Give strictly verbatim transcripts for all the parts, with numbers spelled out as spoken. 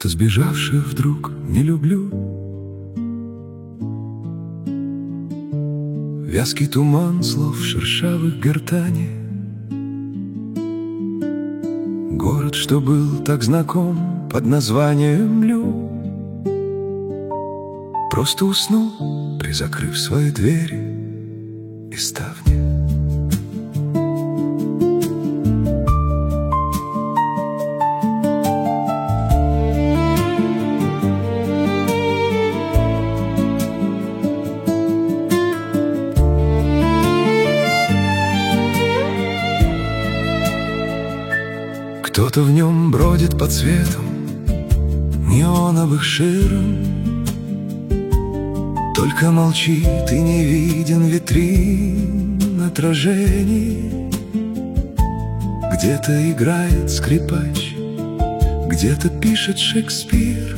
будто сбежавшую вдруг не люблю. Вязкий туман слов шершавых гортани. Город, что был так знаком под названием Лю, просто уснул, призакрыв свои двери и ставни. Кто-то в нем бродит по цветам неоновых ширм, только молчит и не виден витрин отражений. Где-то играет скрипач, где-то пишет Шекспир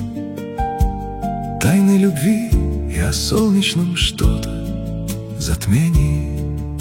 тайны любви и о солнечном что-то затмении.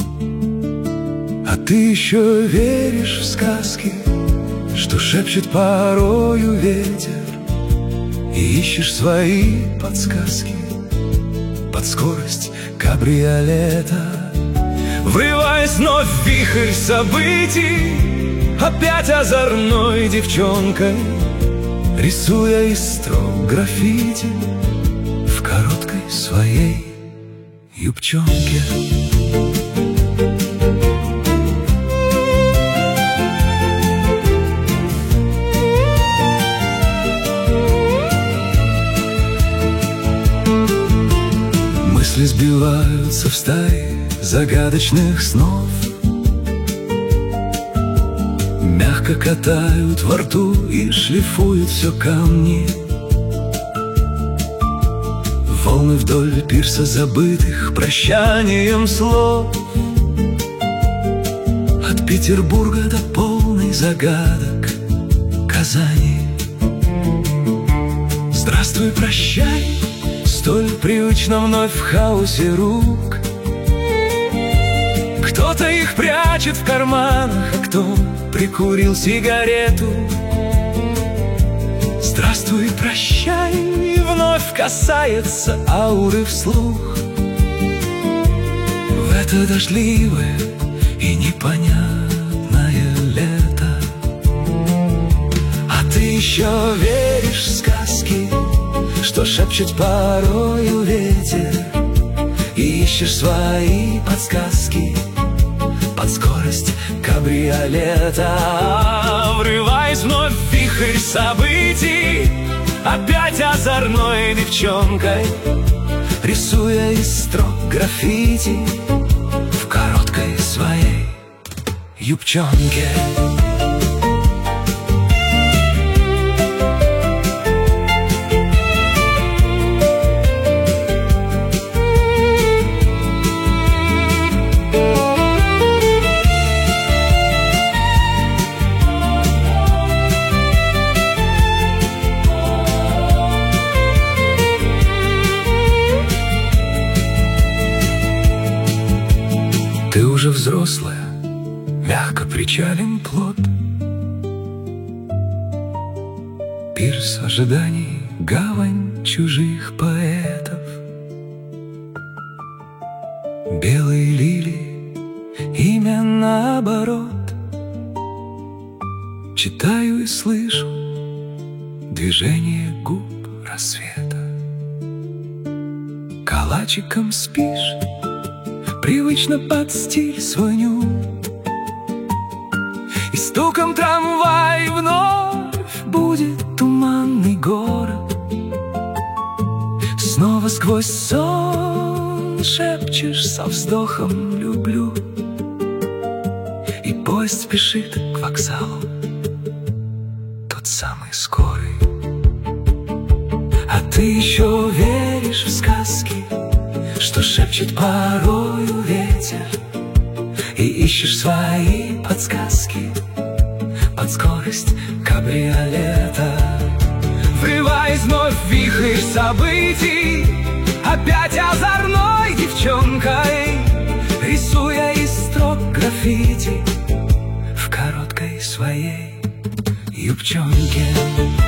А ты еще веришь в сказки, что шепчет порою ветер, и ищешь свои подсказки под скорость кабриолета. Врываясь вновь в вихрь событий, опять озорной девчонкой, рисуя из строк граффити в короткой своей юбчонке. Мысли сбиваются в стаи загадочных снов, мягко катают во рту и шлифуют все камни. Волны вдоль пирса забытых прощанием слов, от Петербурга до полной загадок Казани. Здравствуй, прощай, столь привычно вновь в хаосе рук. Кто-то их прячет в карманах, а кто прикурил сигарету. Здравствуй, прощай, и вновь касается ауры вслух. В это дождливое и непонятное лето. А ты еще веришь в сказки, что шепчет порою ветер, и ищешь свои подсказки под скорость кабриолета. Врываясь вновь в вихрь событий, опять озорной девчонкой, рисуя из строк граффити в короткой своей юбчонке. Ты уже взрослая, мягко причален плот, пирс ожиданий, гавань чужих поэтов. Белые лилии, имя наоборот. Читаю и слышу движение губ рассвета. Калачиком спишь, привычно под стиль свой нюх, и стуком трамвай вновь будет туманный город. Снова сквозь сон шепчешь со вздохом «люблю», и поезд спешит к вокзалу, тот самый скорый. А ты еще веришь в сказки, что шепчет порою ветер, и ищешь свои подсказки под скорость кабриолета. Врываясь вновь в вихрь событий, опять озорной девчонкой, рисуя из строк граффити в короткой своей юбчонке.